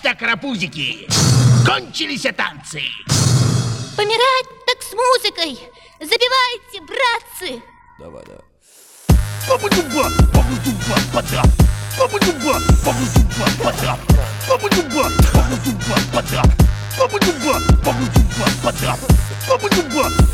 так, карапузики, кончились танцы. Помирать так с музыкой. Забивайте, братцы. Давай, да. Бабудуба, бабудуба, вода. Бабудуба, бабудуба, вода. Бабудуба, бабудуба, вода. Бабудуба, бабудуба, вода. Бабудуба.